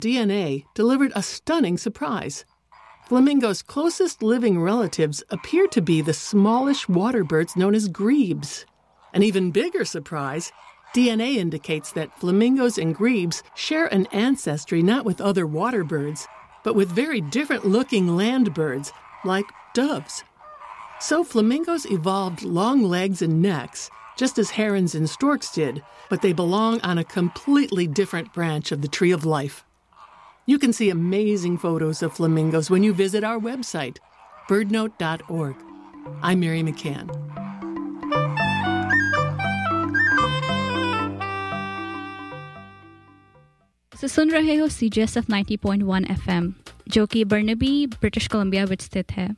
DNA delivered a stunning surprise. Flamingos' closest living relatives appear to be the smallish water birds known as grebes. An even bigger surprise, DNA indicates that flamingos and grebes share an ancestry not with other water birds, but with very different-looking land birds, like doves. So flamingos evolved long legs and necks, just as herons and storks did, but they belong on a completely different branch of the tree of life. You can see amazing photos of flamingos when you visit our website, birdnote.org. I'm Mary McCann. So सुन रहे हो CJSF 90.1 FM, जो कि Burnaby, British Columbia में स्थित है.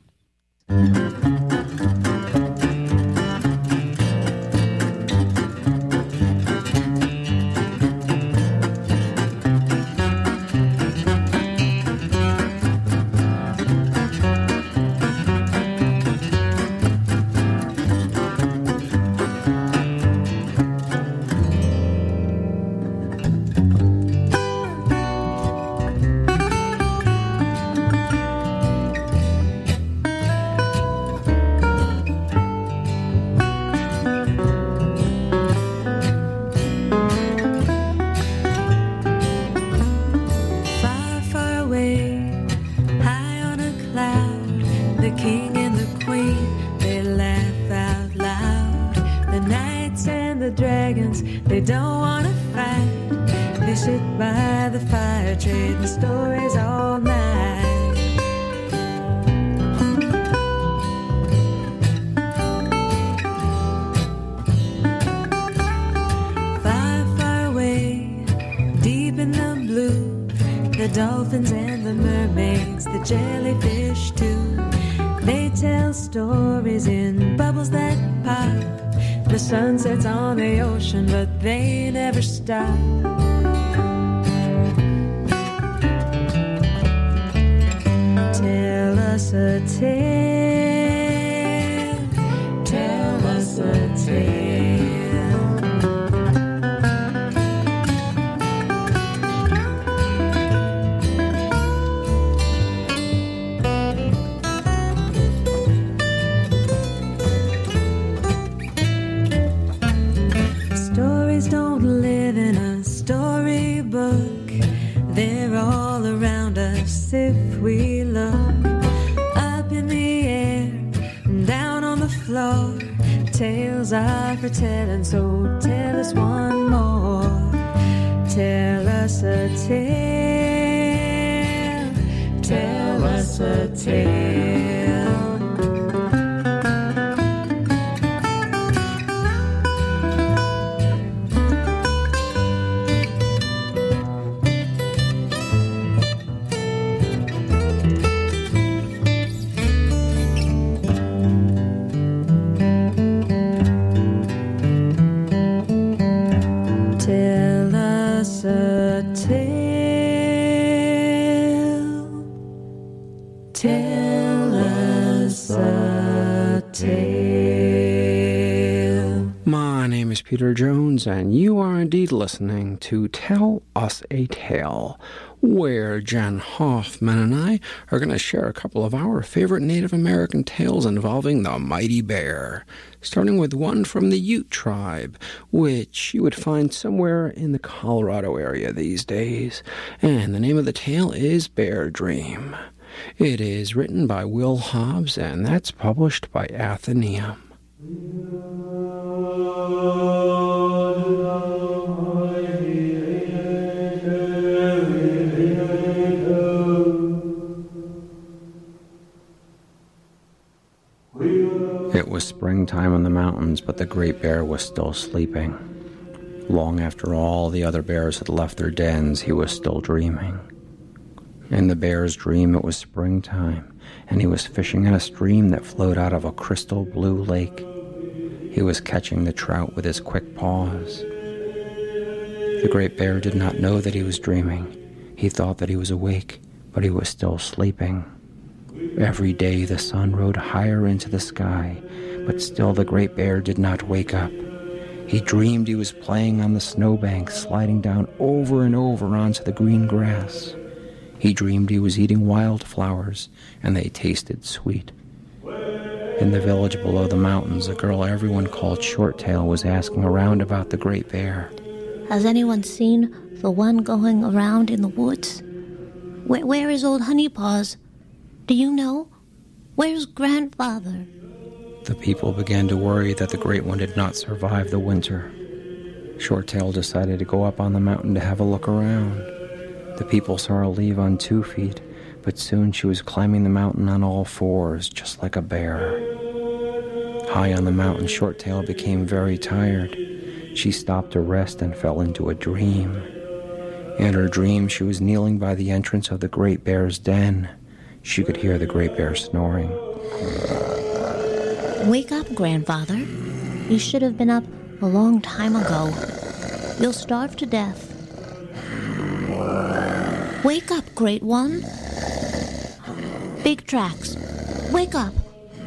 Sunsets on the ocean, but they never stop. Tell us a tale, tell us a tale. They're all around us if we look up in the air and down on the floor. Tales are for telling, so tell us one more. Tell us a tale, tell us a tale. Peter Jones, and you are indeed listening to Tell Us a Tale, where Jen Hoffman and I are going to share a couple of our favorite Native American tales involving the mighty bear, starting with one from the Ute tribe, which you would find somewhere in the Colorado area these days, and the name of the tale is Bear Dream. It is written by Will Hobbs, and that's published by Atheneum. It was springtime in the mountains, but the Great Bear was still sleeping. Long after all the other bears had left their dens, he was still dreaming. In the bear's dream, it was springtime, and he was fishing in a stream that flowed out of a crystal blue lake. He was catching the trout with his quick paws. The Great Bear did not know that he was dreaming. He thought that he was awake, but he was still sleeping. Every day the sun rode higher into the sky, but still the Great Bear did not wake up. He dreamed he was playing on the snowbank, sliding down over and over onto the green grass. He dreamed he was eating wildflowers, and they tasted sweet. In the village below the mountains, a girl everyone called Shorttail was asking around about the Great Bear. Has anyone seen the one going around in the woods? Where is old Honeypaws? Do you know? Where's Grandfather? The people began to worry that the Great One did not survive the winter. Shorttail decided to go up on the mountain to have a look around. The people saw her leave on 2 feet, but soon she was climbing the mountain on all 4s, just like a bear. High on the mountain, Shorttail became very tired. She stopped to rest and fell into a dream. In her dream, she was kneeling by the entrance of the Great Bear's den. She could hear the Great Bear snoring. Wake up, Grandfather. You should have been up a long time ago. You'll starve to death. Wake up, Great One. Big Tracks, wake up.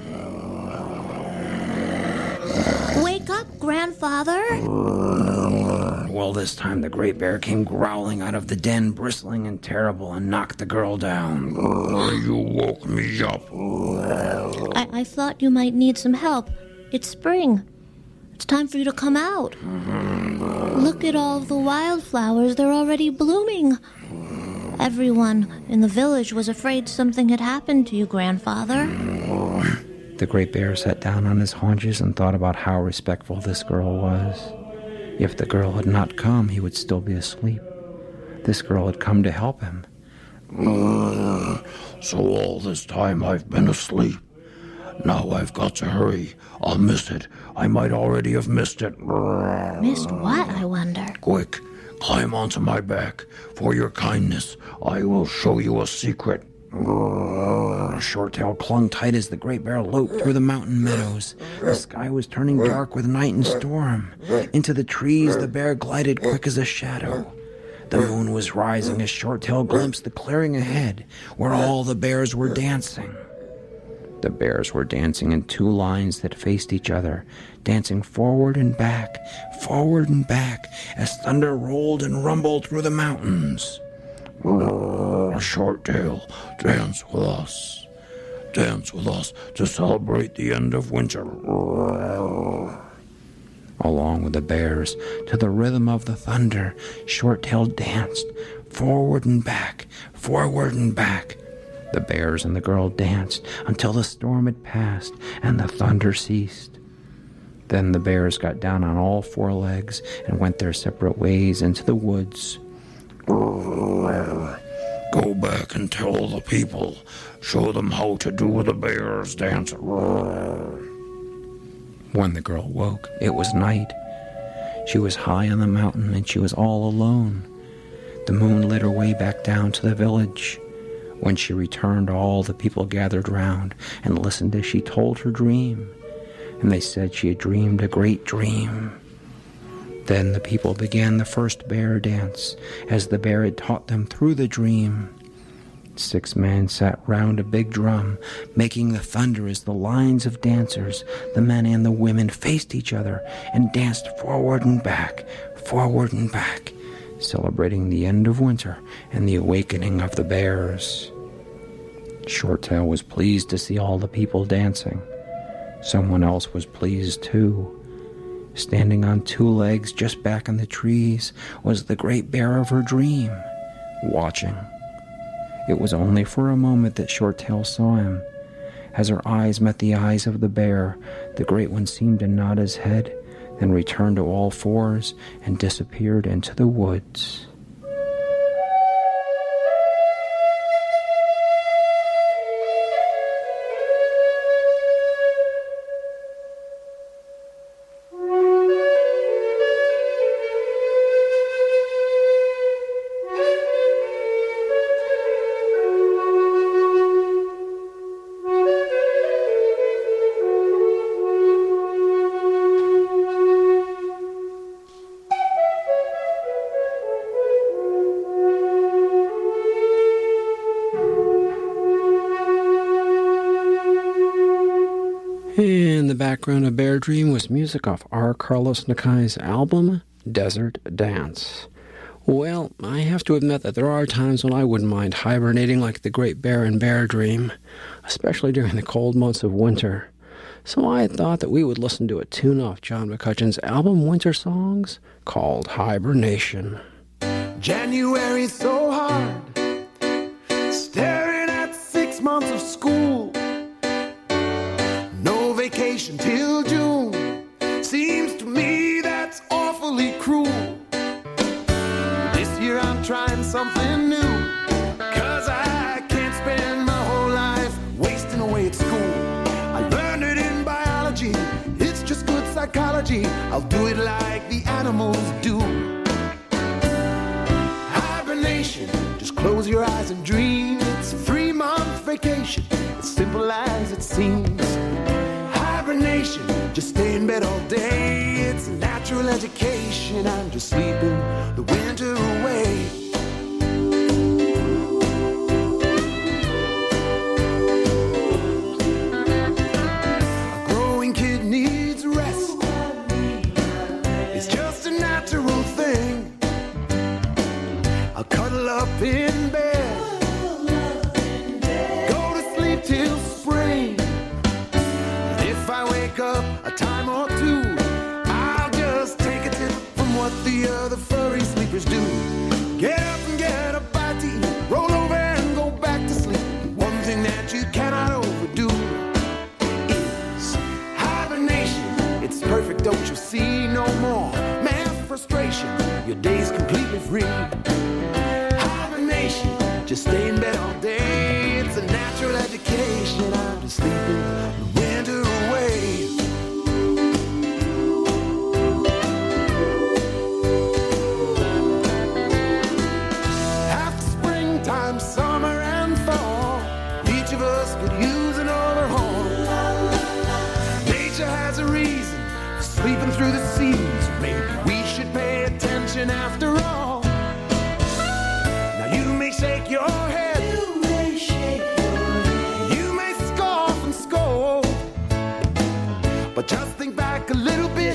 Wake up, Grandfather. Well, this time the Great Bear came growling out of the den, bristling and terrible, and knocked the girl down. You woke me up. I thought you might need some help. It's spring. It's time for you to come out. Look at all the wildflowers. They're already blooming. Everyone in the village was afraid something had happened to you, Grandfather. The Great Bear sat down on his haunches and thought about how respectful this girl was. If the girl had not come, he would still be asleep. This girl had come to help him. So all this time I've been asleep. Now I've got to hurry. I'll miss it. I might already have missed it. Missed what, I wonder? Quick, climb onto my back. For your kindness, I will show you a secret. Shorttail clung tight as the Great Bear loped through the mountain meadows. The sky was turning dark with night and storm. Into the trees the bear glided quick as a shadow. The moon was rising as Shorttail glimpsed the clearing ahead, where all the bears were dancing. The bears were dancing in 2 lines that faced each other, dancing forward and back, as thunder rolled and rumbled through the mountains. Shorttail, dance with us to celebrate the end of winter. Along with the bears, to the rhythm of the thunder, Shorttail danced, forward and back. The bears and the girl danced until the storm had passed and the thunder ceased. Then the bears got down on all 4 legs and went their separate ways into the woods. Go back and tell the people. Show them how to do the bears dance. When the girl woke, it was night. She was high on the mountain and she was all alone. The moon lit her way back down to the village. When she returned, all the people gathered round and listened as she told her dream. And they said she had dreamed a great dream. Then the people began the first bear dance, as the bear had taught them through the dream. 6 men sat round a big drum, making the thunder as the lines of dancers, the men and the women, faced each other and danced forward and back, celebrating the end of winter and the awakening of the bears. Shorttail was pleased to see all the people dancing. Someone else was pleased too. Standing on 2 legs just back in the trees was the Great Bear of her dream, watching. It was only for a moment that Shorttail saw him. As her eyes met the eyes of the bear, the Great One seemed to nod his head, then returned to all 4s and disappeared into the woods. playing in the background of Bear Dream was music off R. Carlos Nakai's album, Desert Dance. Well, I have to admit that there are times when I wouldn't mind hibernating like the Great Bear in Bear Dream, especially during the cold months of winter. So I thought that we would listen to a tune off John McCutcheon's album Winter Songs called Hibernation. January's so hard, staring at 6 months of school. No vacation till June, seems to me that's awfully cruel. This year I'm trying something new, 'cause I can't spend my whole life wasting away at school. I learned it in biology, it's just good psychology. I'll do it like the animals do. Hibernation, just close your eyes and dream. It's a 3-month vacation, as simple as it seems. Hibernation, just stay in bed all day. It's a natural education, I'm just sleeping the winter away. A growing kid needs rest, it's just a natural thing. I'll cuddle up in bed, go to sleep till spring. If I wake up a time or two, I'll just take a tip from what the other furry sleepers do. Get up and get a bite to eat, roll over and go back to sleep. One thing that you cannot overdo is hibernation. It's perfect, don't you see? No more math frustration, your day's completely free. Hibernation, just stay in bed all day. It's a natural education, I'm just sleeping the winter away. After springtime, summer and fall, each of us could use an overhaul. Nature has a reason for sleeping through the seasons. Maybe we should pay attention after all. Now you may shake your head, you may scoff and scold, but just think back a little bit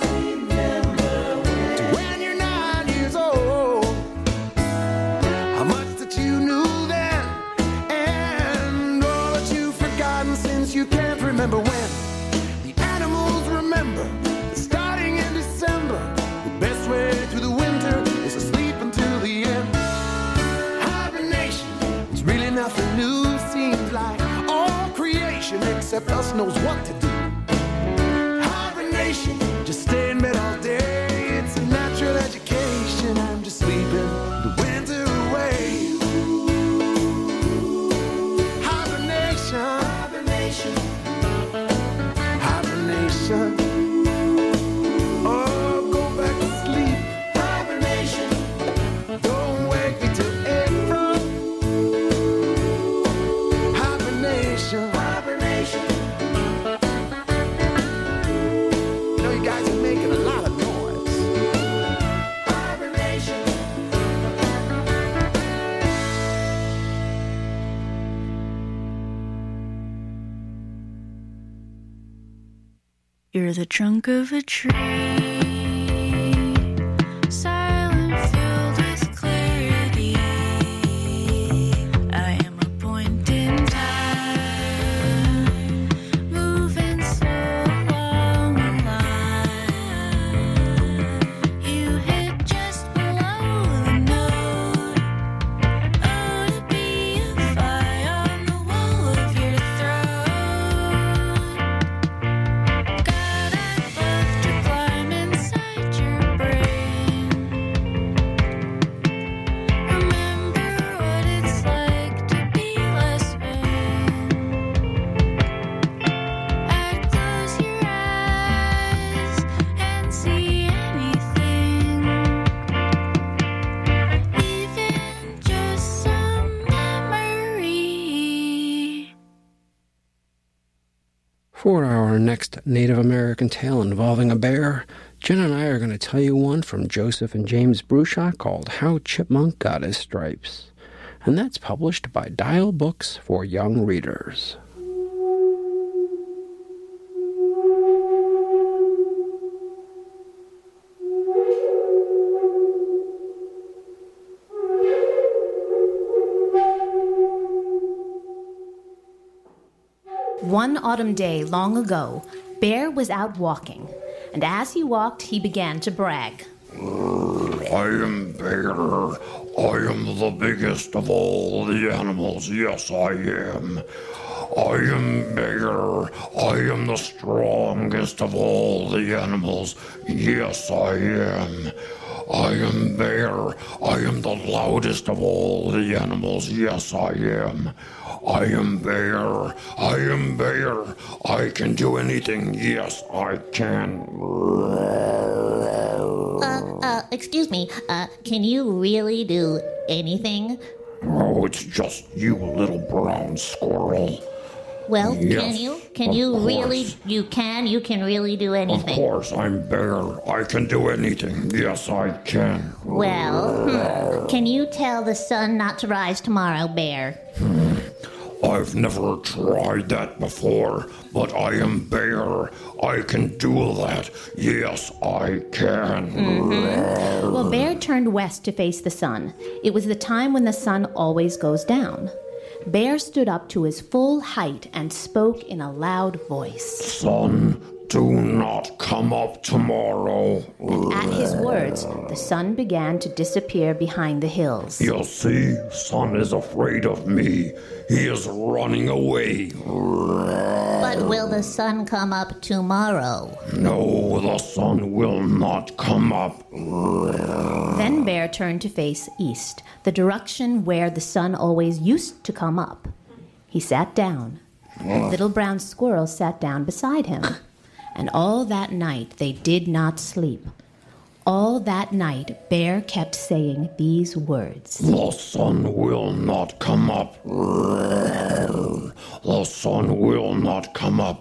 to when you're 9 years old. How much that you knew then, and all that you've forgotten since you can't remember when. The animals remember that starting in December, the best way through the winter is to sleep until the end. Hibernation, it's really nothing new. Seems like all creation except us knows what to do. Hibernation, just stay in bed all day. It's a natural education, I'm just sleeping the winter away. Hibernation, hibernation, hibernation. Oh, go back to sleep. Hibernation, don't wake me till April. Hibernation, hibernation. You know you guys are making a lot of noise. Hibernation. You're the trunk of a tree, silent, filled with clarity. I am a point in time, moving so along a line. You hit just below the note. Oh, to be a fly on the wall of your throat. God, I'd love to climb inside your brain. Remember what it's like to be less vain. I'd close your eyes and see anything, even just some memory. For our next Native American tale involving a bear, Jen and I are going to tell you one from Joseph and James Bruchot called How Chipmunk Got His Stripes. And that's published by Dial Books for Young Readers. One autumn day long ago, Bear was out walking, and as he walked, he began to brag. I am Bear. I am the biggest of all the animals. Yes, I am. I am Bear. I am the strongest of all the animals. Yes, I am. I am Bear. I am the loudest of all the animals. Yes, I am. I am Bear. I am Bear. I can do anything. Yes, I can. Excuse me, can you really do anything? Oh, it's just you, little brown squirrel. Well, Yes, can you of really, course. you can really do Of anything? course, I'm Bear. I can do anything. Yes, I can. Well, can you tell the sun not to rise tomorrow, Bear? I've never tried that before, but I am Bear. I can do that. Yes, I can. Well, Bear turned west to face the sun. It was the time when the sun always goes down. Bear stood up to his full height and spoke in a loud voice. Sun, do not come up tomorrow. At his words, the sun began to disappear behind the hills. You see, Sun is afraid of me. He is running away. But will the sun come up tomorrow? No, the sun will not come up. Then Bear turned to face east, the direction where the sun always used to come up. He sat down. Little Brown Squirrel sat down beside him. And all that night they did not sleep. All that night Bear kept saying these words. The sun will not come up. The sun will not come up.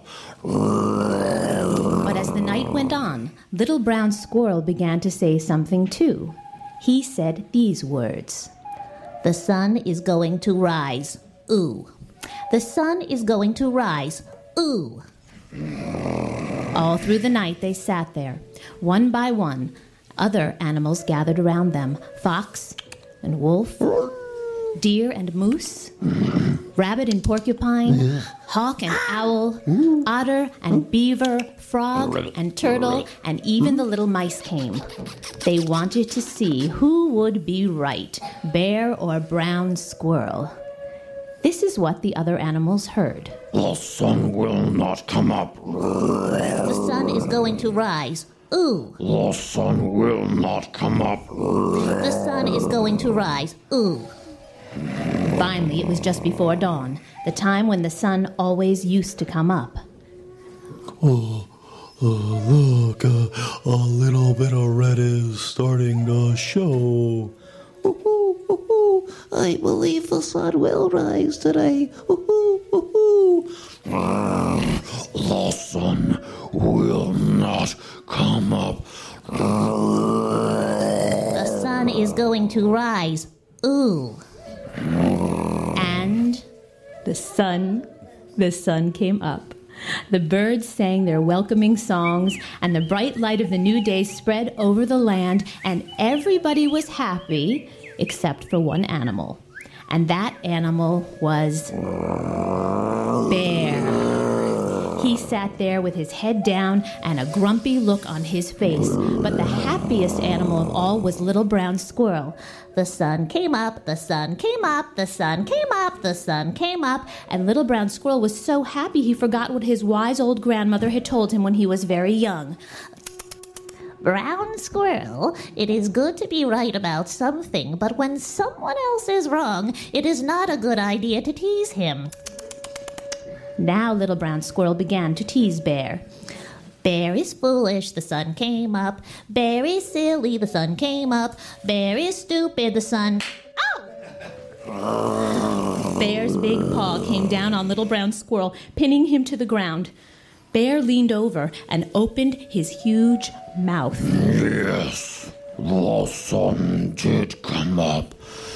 But as the night went on, Little Brown Squirrel began to say something too. He said these words. The sun is going to rise. Ooh. The sun is going to rise. Ooh. All through the night they sat there, one by one. Other animals gathered around them, fox and wolf, deer and moose, rabbit and porcupine, hawk and owl, otter and beaver, frog and turtle, and even the little mice came. They wanted to see who would be right, Bear or Brown Squirrel. This is what the other animals heard. The sun will not come up. The sun is going to rise. Ooh. The sun will not come up. The sun is going to rise. Ooh. Finally, it was just before dawn, the time when the sun always used to come up. Look, a little bit of red is starting to show. I believe the sun will rise today. The sun will not come up. The sun is going to rise. Ooh. And the sun came up. The birds sang their welcoming songs, and the bright light of the new day spread over the land, and everybody was happy except for one animal. And that animal was Bear. He sat there with his head down and a grumpy look on his face. But the happiest animal of all was Little Brown Squirrel. The sun came up, the sun came up, the sun came up, the sun came up. And Little Brown Squirrel was so happy he forgot what his wise old grandmother had told him when he was very young. Brown Squirrel, it is good to be right about something, but when someone else is wrong, it is not a good idea to tease him. Now Little Brown Squirrel began to tease Bear. Bear is foolish, the sun came up. Bear is silly, the sun came up. Bear is stupid, the sun... Ow! Bear's big paw came down on Little Brown Squirrel, pinning him to the ground. Bear leaned over and opened his huge mouth. Yes, the sun did come up.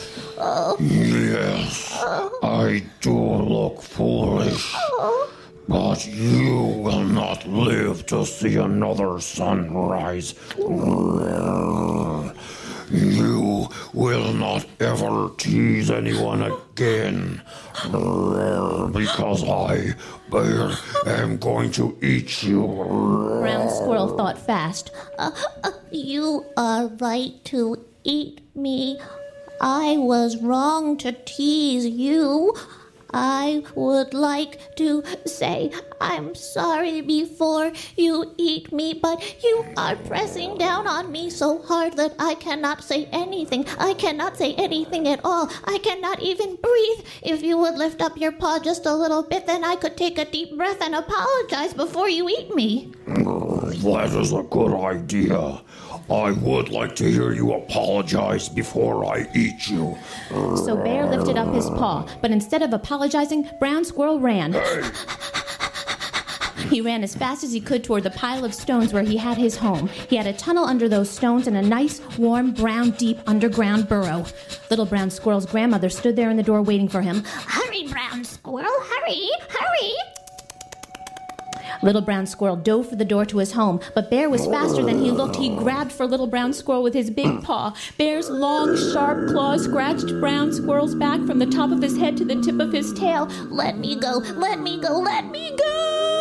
Yes, I do look foolish. But you will not live to see another sunrise. You will not ever tease anyone again, because I, Bear, am going to eat you. Brown Squirrel thought fast. You are right to eat me. I was wrong to tease you. I would like to say I'm sorry before you eat me, but you are pressing down on me so hard that I cannot say anything. I cannot say anything at all. I cannot even breathe. If you would lift up your paw just a little bit, then I could take a deep breath and apologize before you eat me. That is a good idea. I would like to hear you apologize before I eat you. So Bear lifted up his paw, but instead of apologizing, Brown Squirrel ran. Hey. He ran as fast as he could toward the pile of stones where he had his home. He had a tunnel under those stones and a nice, warm, brown, deep underground burrow. Little Brown Squirrel's grandmother stood there in the door waiting for him. Hurry, Brown Squirrel, hurry, hurry. Little Brown Squirrel dove for the door to his home, but Bear was faster than he looked. He grabbed for Little Brown Squirrel with his big paw. Bear's long, sharp claws scratched Brown Squirrel's back from the top of his head to the tip of his tail. Let me go, let me go, let me go.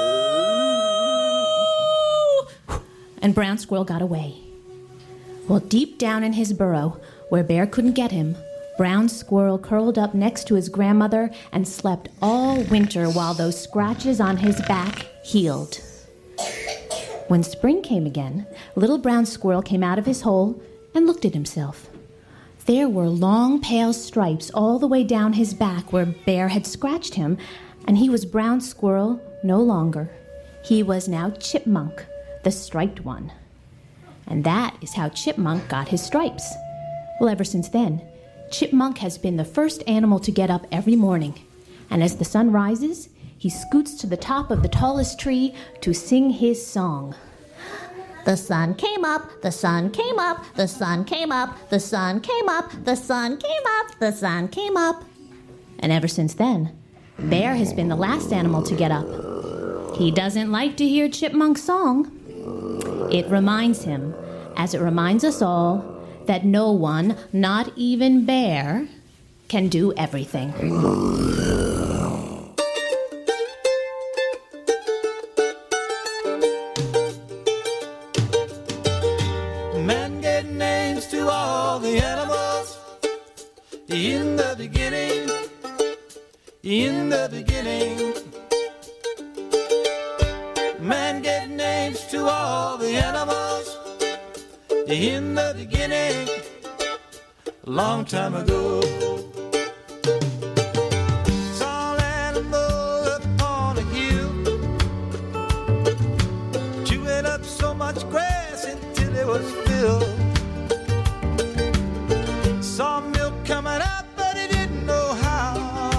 And Brown Squirrel got away. Well, deep down in his burrow, where Bear couldn't get him, Brown Squirrel curled up next to his grandmother and slept all winter while those scratches on his back healed. When spring came again, Little Brown Squirrel came out of his hole and looked at himself. There were long, pale stripes all the way down his back where Bear had scratched him, and he was Brown Squirrel no longer. He was now Chipmunk, the striped one. And that is how Chipmunk got his stripes. Well, ever since then, Chipmunk has been the first animal to get up every morning. And as the sun rises, he scoots to the top of the tallest tree to sing his song. The sun came up, the sun came up, the sun came up, the sun came up, the sun came up, the sun came up. And ever since then, Bear has been the last animal to get up. He doesn't like to hear Chipmunk's song. It reminds him, as it reminds us all, that no one, not even Bear, can do everything. Men gave names to all the animals. In the beginning, in the beginning. Man gave names to all the animals. In the beginning, a long time ago. Saw an animal upon a hill, chewing up so much grass until it was filled. Saw milk coming up, but he didn't know how.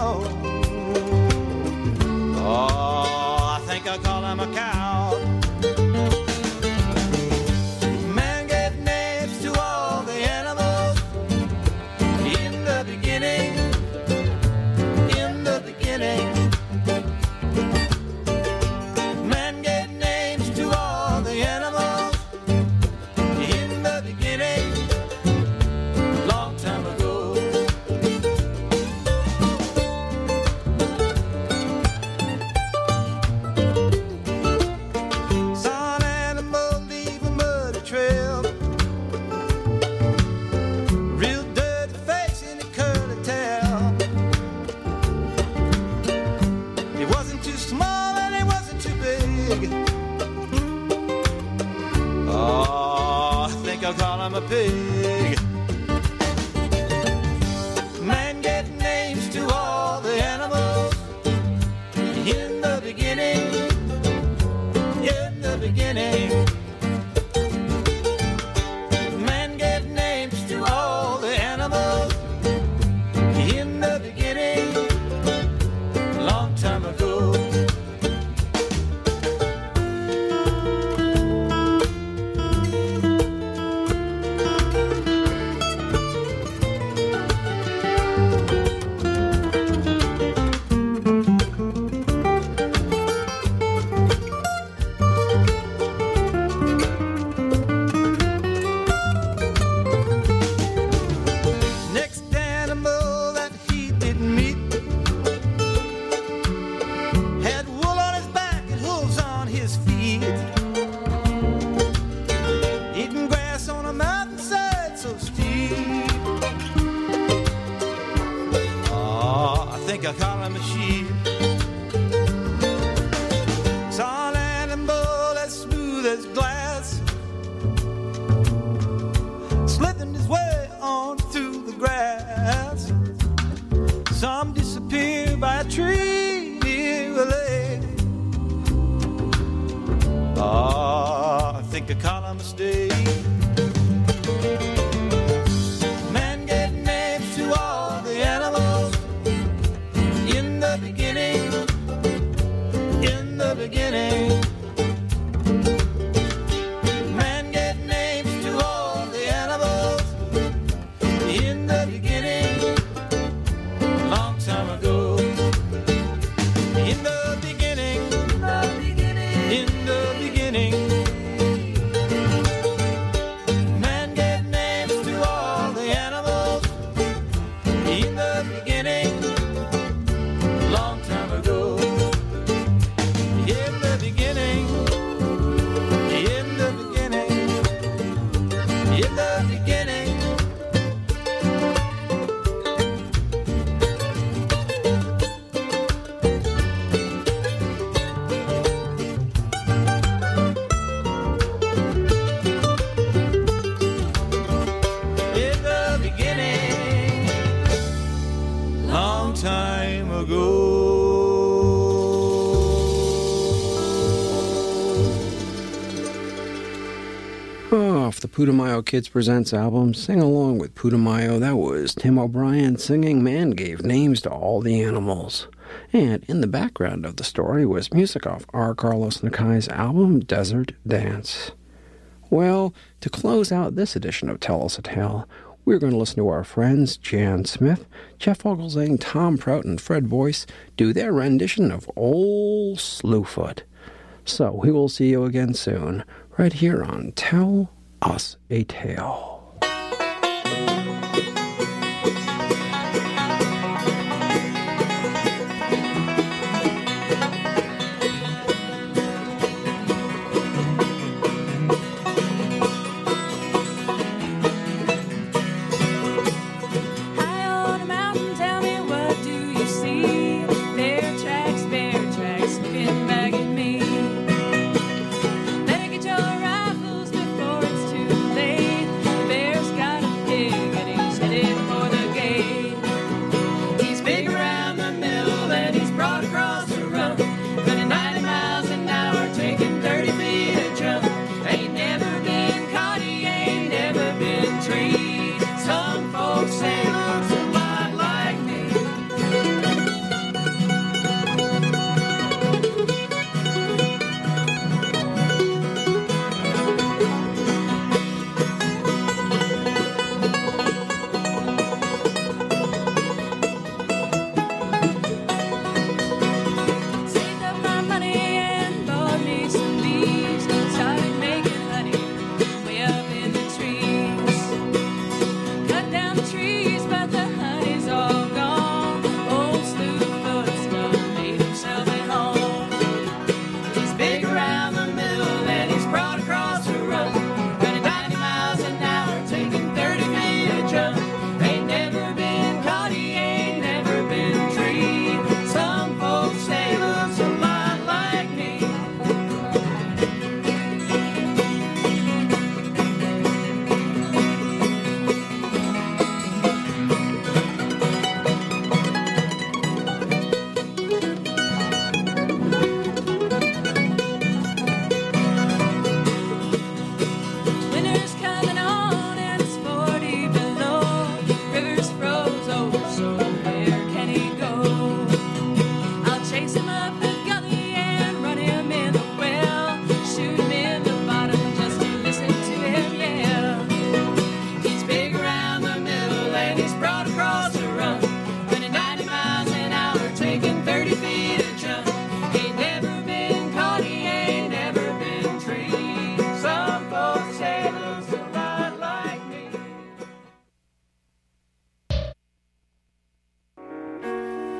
Oh, I think I'll call him a cow. I'm a pig. Man gave names to all the animals. In the beginning, in the beginning. Man gave names to all the animals. In the beginning, a long time ago. think I call him a sheep. Saw an animal as smooth as glass, slithering his way on through the grass. Some disappear by a tree near a lake. I think I call him a mistake. Man gave names to all the animals in the beginning. In the beginning. Man gave names to all the animals in the beginning. Long time ago. In the beginning. In the beginning. Man gave names to all the animals in the beginning. Long time ago. In the beginning. In the beginning. In the beginning. In the beginning, long time ago. Off the Putumayo Kids Presents album, Sing Along with Putumayo, that was Tim O'Brien singing Man Gave Names to All the Animals. And in the background of the story was music off R. Carlos Nakai's album, Desert Dance. Well, to close out this edition of Tell Us a Tale, we're going to listen to our friends Jan Smith, Jeff Fogelsang, Tom Prout, and Fred Boyce do their rendition of Old Slewfoot. So we will see you again soon, right here on Tell Us a Tale.